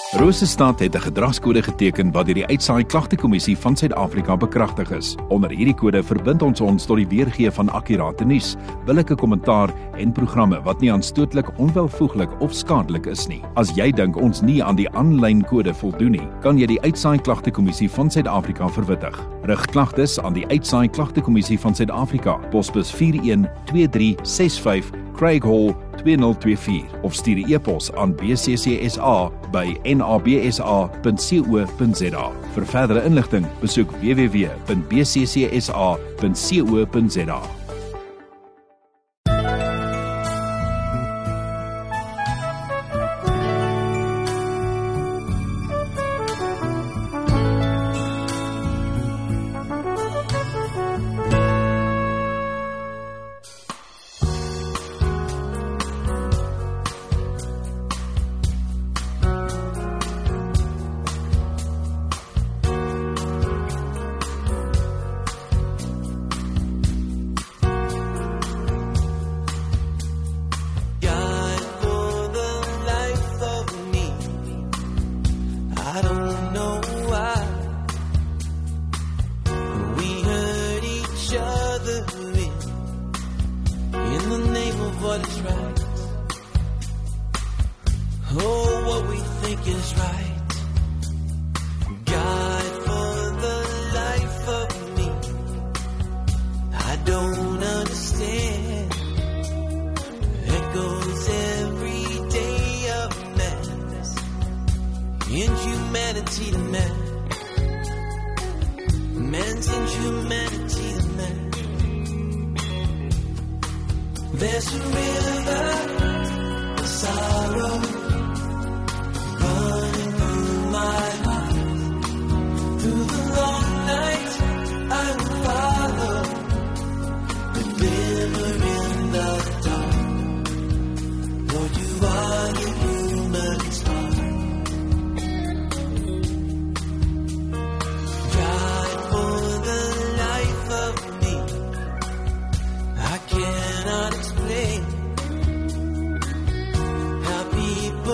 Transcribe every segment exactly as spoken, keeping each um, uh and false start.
Rosestad het 'n gedragskode geteken wat deur die Uitsaai Klagtekommissie van Suid-Afrika bekragtig is. Onder hierdie kode verbind ons ons tot die weergee van akkurate nuus, billike kommentaar en programme wat nie aanstootlik, onwelvoeglik of skadelik is nie. As jy dink ons nie aan die aanlyn kode voldoen nie, kan jy die Uitsaai Klagtekommissie van Suid-Afrika verwittig. Rig klagtes aan die Uitsaai Klagtekommissie van Suid-Afrika, posbus vier een twee drie ses vyf, Craig Hall twee nul twee vier of stuur 'n e-pos aan b c c s a by n a b s a punt co punt z a. Vir verdere inligting, besoek w w w punt b c c s a punt co punt z a. What is right? Oh, what we think is right. God, for the life of me, I don't understand. Echoes every day of madness, inhumanity to man, man's inhumanity to man. There's a river of sorrow running through my heart. Through the long night I will follow the glimmer in the dark. Lord, you are the human star. God, for the life of me, I cannot explain how people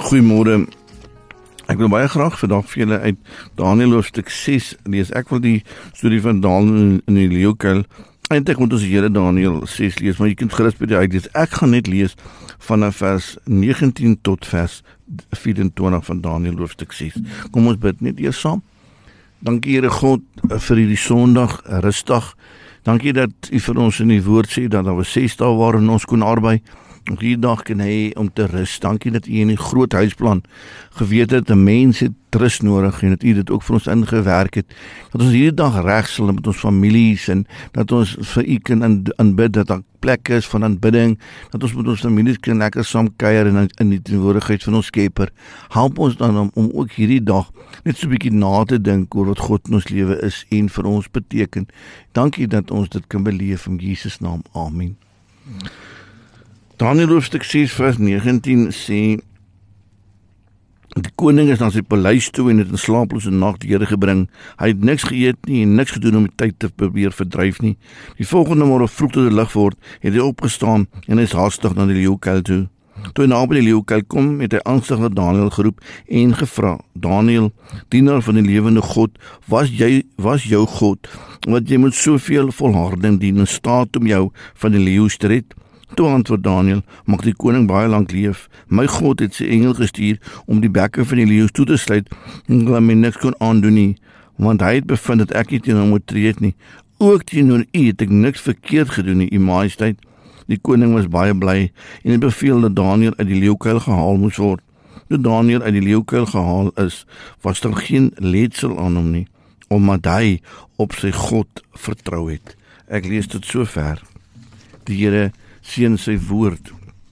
Goeiemôre. Ek wil baie graag vandag vir julle uit Daniël hoofstuk ses lees. Ek wil die storie van Daniël in die leeukuil. Eintlik moet ons die hele Daniël ses lees, maar jy kan gerus by die uitlees. Ek gaan net lees vanaf vers negentien tot vers vyf-en-twintig van Daniël hoofstuk ses. Kom ons bid net eers saam. Dankie Here God vir hierdie Sondag, Rusdag. Dankie dat U vir ons in die woord sê dat daar was ses dae waarin ons kon arbei. Nog hierdie dag kan hy om te rus. Dankie dat U in die groot huisplan geweet het, 'n mens het rus nodig en dat U dit ook vir ons ingewerk het. Dat ons hierdie dag reg sal met ons families en dat ons vir U kan aanbid, dat daar plekke is van aanbidding, dat ons met ons families kan lekker saam kuier in, in die teenwoordigheid van ons Skepper. Help ons dan om, om ook hierdie dag net so 'n bietjie na te dink oor wat God in ons lewe is en vir ons beteken. Dankie dat ons dit kan beleef in Jesus naam. Amen. Daniël hoofstuk ses vers negentien sê, die koning is na sy paleis toe en het 'n slaaplose nag die Here gebring. Hy het niks geëet nie en niks gedoen om die tyd te probeer verdryf nie. Die volgende môre vroeg toe dit lig word, het hy opgestaan en is haastig na die leeukuil toe. Toe hy naby die leeukuil kom, het hy angstig na Daniël geroep en gevra, Daniël, dienaar van die lewende God, was jy was jou God, wat jy met soveel volharding dien en staat om jou van die leeu's te red? Toe antwoord Daniël, mag die koning baie lank leef. My God het sy engel gestuur om die bekke van die leeu's toe te sluit en hulle my niks kon aandoen nie, want hy het bevind dat ek nie teen hom moet tree nie. Ook teenoor u het ek niks verkeerd gedoen nie, u majesteit. Die koning was baie bly en het beveel dat Daniël uit die leeukuil gehaal moes word. Toe Daniël uit die leeukuil gehaal is, was daar geen letsel aan hom nie, omdat hy op sy God vertrou het. Ek lees tot sover. Die Here seën sy woord.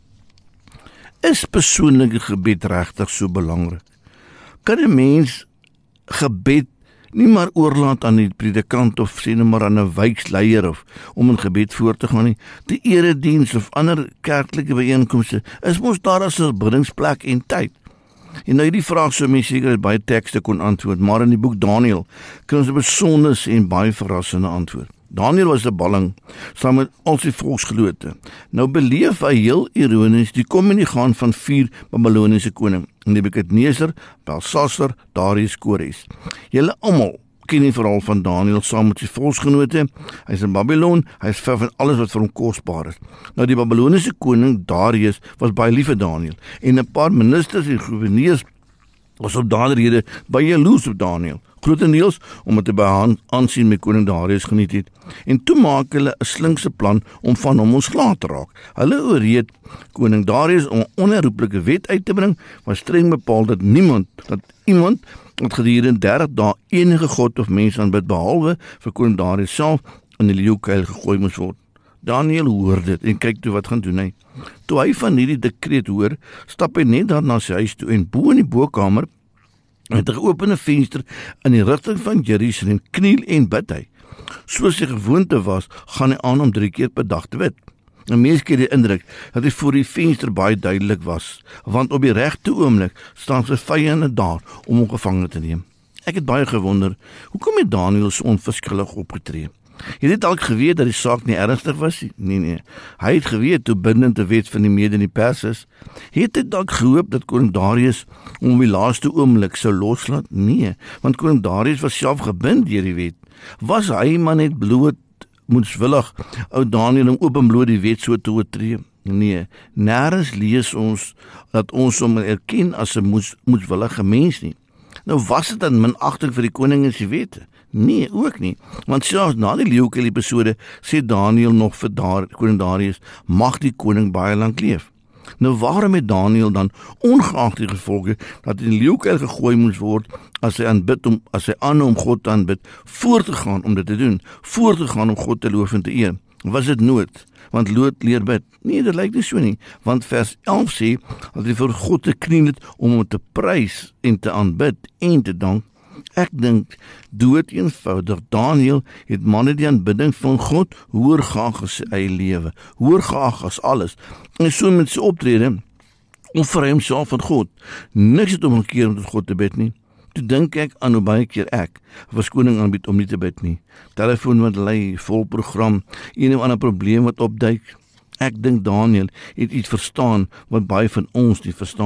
Is persoonlike gebed regtig so belangrik? Kan 'n mens gebed nie maar oorlaat aan die predikant of sê nou maar aan 'n wijkleier of om in gebed voor te gaan nie? Die erediens of ander kerklike byeenkomste is mos daar as 'n biddingsplek en tyd. En nou hierdie vraag sou mens seker baie tekste kon antwoord, maar in die boek Daniël kan ons 'n besonderse en baie verrassende antwoord. Daniël was 'n balling, saam met al sy volksgenote. Nou beleef hy heel ironies die kom en die gaan van vier Babyloniese koning, Nebukadneser, Belsasar, Darius, Kores. Julle almal ken die verhaal van Daniël saam met sy volksgenote. Hy is in Babylon, hy is ver van alles wat vir hom kosbaar is. Nou die Babyloniese koning Darius was baie lief vir Daniël en 'n paar ministers en goewerneurs was op daardie rede baie jaloers op Daniël. Grotendeels omdat hy by aansien met koning Darius geniet het. En toe maak hulle 'n slinkse plan om van hom ontslae te raak. Hulle oorreed koning Darius om 'n onherroepelike wet uit te bring, wat streng bepaal dat niemand, dat iemand wat gedurende dertig dae enige god of mens aanbid behalwe vir koning Darius self in die leeukuil gegooi moes word. Daniël hoor dit en kyk toe wat gaan doen hy. Toe hy van hierdie dekreet hoor, stap hy net daar na sy huis toe en bo in die bokkamer met 'n geopende venster in die rigting van Jerusalem kniel en bid hy. Soos sy gewoonte was, gaan hy aan om drie keer per dag te bid. En mense kry die indruk dat hy voor die venster baie duidelik was, want op die regte oomblik staan sy vyande daar om hom gevange te neem. Ek het baie gewonder, hoekom het Daniël so onverskillig opgetree? Jy het dalk geweet dat die saak nie ernstig was nie. Nee, nee. Hy het geweet hoe bindend die wet van die Mede en die Pers is. Het hy dalk gehoop dat koning Darius hom op die laaste oomblik sou loslaat? Nee, want koning Darius was self gebind deur die wet. Was hy maar net bloot moedswillig ou Daniël om openbloot die wet so te oortree? Nee, nêrens lees ons dat ons hom erken as 'n moeds, moedswillige mens nie. Nou was dit dan minagting vir die koning en sy wette? Nee, ook nie, want selfs na die leeukuil episode sê Daniël nog vir daar, koning Darius, mag die koning baie lank leef. Nou waarom het Daniël dan, ongeag die gevolge, dat in die leeukuil gegooi moes word, as hy aanbid om, as hy aanhou om God te aanbid, voort te gaan om dit te doen, voort te gaan om God te loof en te eer? Was dit nood? Want lood leer bid. Nee, dit lyk nie so nie, want vers elf sê, dat hy vir God te kniel het, om hom te prys en te aanbid en te dank. Ek dink, dood eenvoudig, Daniël het manne die aanbidding van God hoër geag as sy eie lewe, hoër geag as alles, en so met sy optrede, offer hy homself van God. Niks het omgekeer om tot God te bid nie. Toe dink ek aan hoe baie keer ek verskoning aanbied om nie te bid nie. Telefoon wat lei, vol program, een of ander probleem wat opduik. Ek dink Daniël het iets verstaan wat baie van ons nie verstaan nie.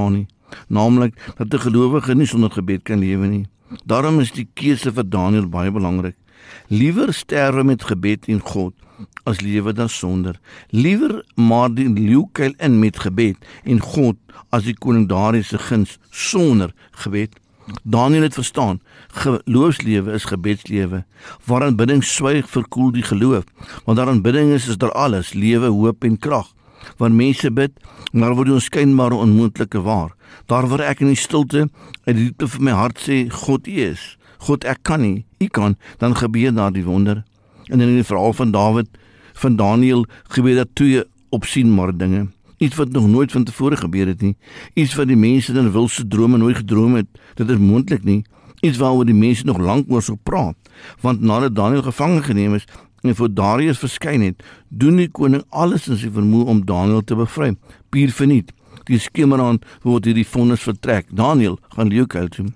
naamlik dat 'n gelowige nie sonder gebed kan lewe nie. Daarom is die keuse vir Daniël baie belangrik. Liewer sterwe met gebed en God as lewe dan sonder. Liewer maar die leeukuil in met gebed en God as die koning Darius se guns sonder gebed. Daniël het verstaan, geloofslewe is gebedslewe. Waar aanbidding swyg verkoel die geloof. Want daar aanbidding is, is daar alles, lewe, hoop en krag. Waar mense bid, daar word die onskynbare onmoontlike waar. Daar waar ek in die stilte uit die diepte van my hart sê, God U is. God, ek kan nie, U kan, dan gebeur daar die wonder. En in die verhaal van Dawid, van Daniël, gebeur daar twee opsienbare dinge. Iets wat nog nooit van tevore gebeur het nie. Iets wat die mense in wilse drome nooit gedroom het. Dit is moontlik nie. Iets waaroor die mense nog lank oor sou praat. Want nadat Daniël gevangen geneem is en voor Darius verskyn het, doen die koning alles in sy vermoë om Daniël te bevry. Pier verniet. Die skemeraan word hierdie vonnis vertrek. Daniël gaan leeukuil toe.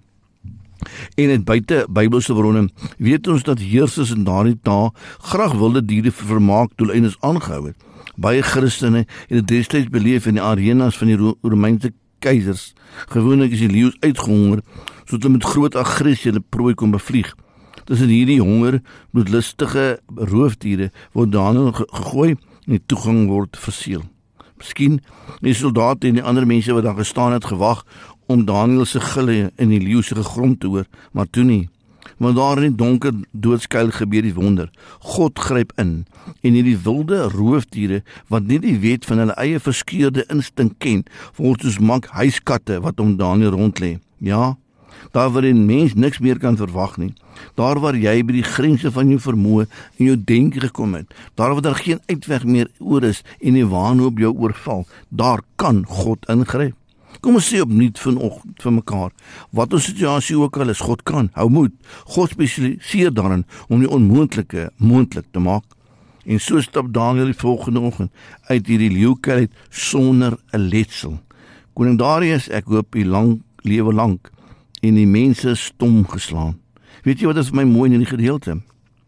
En uit buite Bybelse bronne weet ons dat heersers in daardie dae graag wilde diere vir vermaak doeleindes aangehou het. Baie Christene het dit destyds beleef in die arenas van die Ro Romeinse keisers. Gewoonlik is die leeu's uitgehonger, sodat hulle met groot aggressie hulle prooi kon bevlieg. Tussen hierdie honger, bloedlustige roofdiere word Daniël ge gegooi en die toegang word verseël. Miskien die soldate en die ander mense wat daar gestaan het gewag om Daniël se gille in die leeu se gegrom te hoor, maar toe nie. Want daar in die donker doodskuil gebeur die wonder. God gryp in en hierdie wilde roofdiere wat nie die wet van hulle eie verskeurde instink ken, word soos mank huiskatte wat om Daniël rond lê. Ja, daar waar 'n mens niks meer kan verwag nie. Daar waar jy by die grense van jou vermoë en jou denke gekom het. Daar waar daar geen uitweg meer oor is en die wanhoop jou oorval. Daar kan God ingryp. Kom ons sê opnuut vanoggend vir mekaar, wat ons situasie ook al is, God kan, hou moed. God spesialiseer daarin om die onmoontlike moontlik te maak. En so stap Daniël die volgende oggend uit hierdie leeukuil uit sonder 'n letsel. Koning Darius, ek hoop u lang lewe lank en die mense stom geslaan. Weet jy wat is my mooi in die gedeelte?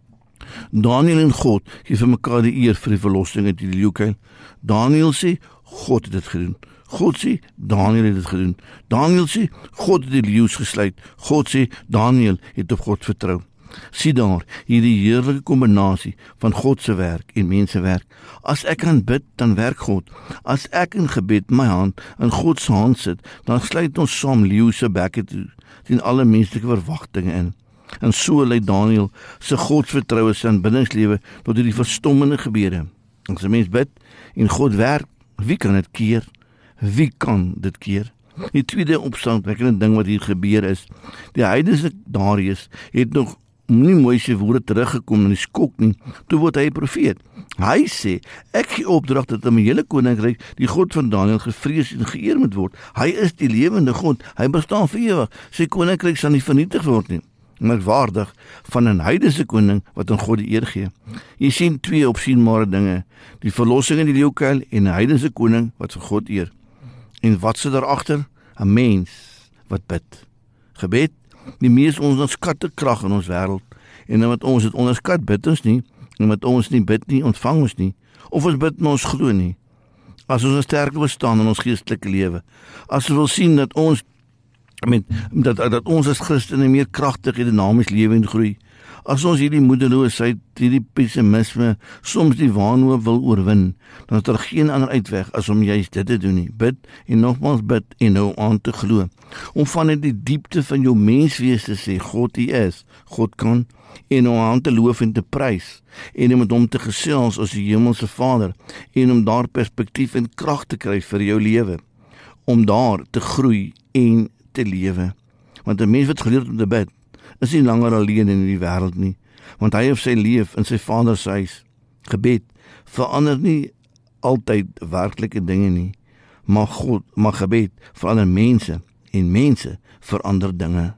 Daniël en God gee vir mekaar die eer vir die verlossing uit die leeukuil. Daniël sê, God het dit gedoen. God sê, Daniël het dit gedoen. Daniël sê, God het die leeu's gesluit. God sê, Daniël het op God vertrou. Sien daar, hierdie heerlike kombinasie van God se werk en mense werk. As ek kan bid, dan werk God. As ek in gebed my hand in God se hand sit, dan sluit ons saam leeu se bekke toe, teen alle menslike verwagtinge in. En so lei Daniël se godsvertroue se aanbiddingslewe tot hierdie verstommende gebeure. As 'n mens bid en God werk, wie kan dit keer? Wie kan dit keer? Die tweede opstandwekkende ding wat hier gebeur is, die heidense Darius het nog nie mooi sy woorde teruggekom en die skok nie, toe word hy profeet. Hy sê, ek gee opdrag dat in my hele koninkryk die God van Daniël gevrees en geëer moet word. Hy is die lewende God, hy bestaan vir ewig, sy koninkryk sal nie vernietig word nie. Merkwaardig van 'n heidense koning wat aan God die eer gee. Jy sien twee opsienbare dinge, die verlossing in die leeukuil en 'n heidense koning wat vir God eer. En wat sit daar agter? 'n Mens wat bid. Gebed, die mees onderskatte krag in ons wêreld. En omdat ons dit onderskat, bid ons nie. En omdat ons nie bid nie, ontvang ons nie. Of ons bid, maar ons glo nie. As ons sterk wil staan in ons geestelike lewe. As ons wil sien dat ons met dat dat ons as Christene meer kragtig en dinamies lewe en groei. As ons hierdie moedeloosheid, hierdie pessimisme, soms die wanhoop wil oorwin, dan is daar geen ander uitweg as om juist dit te doen nie. Bid en nogmaals bid en nou aan te glo. Om vanuit die diepte van jou menswees te sê, God U is, God kan, en om aan te loof en te prys, en om met hom te gesels as die hemelse Vader, en om daar perspektief en krag te kry vir jou lewe, om daar te groei en te lewe. Want 'n mens wat geleer om te bid, is nie langer alleen in die wêreld nie, want hy of sy leef in sy Vader se huis. Gebed verander nie altyd werklike dinge nie, maar God, maar gebed verander mense en mense verander dinge.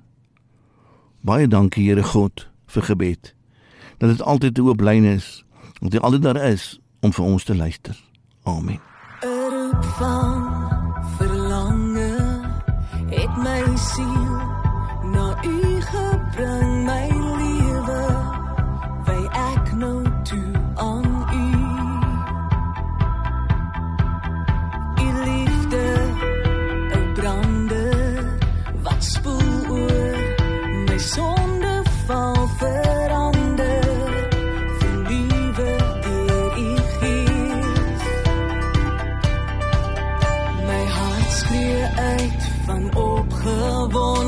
Baie dankie Here God vir gebed, dat dit altyd 'n oop lyn is, dat dit altyd daar is om vir ons te luister. Amen. 'n roep van verlange het my siel na U gebring, my lewe wy ek nou toe aan U. U liefde, 'n brande skree uit van opgewondenheid.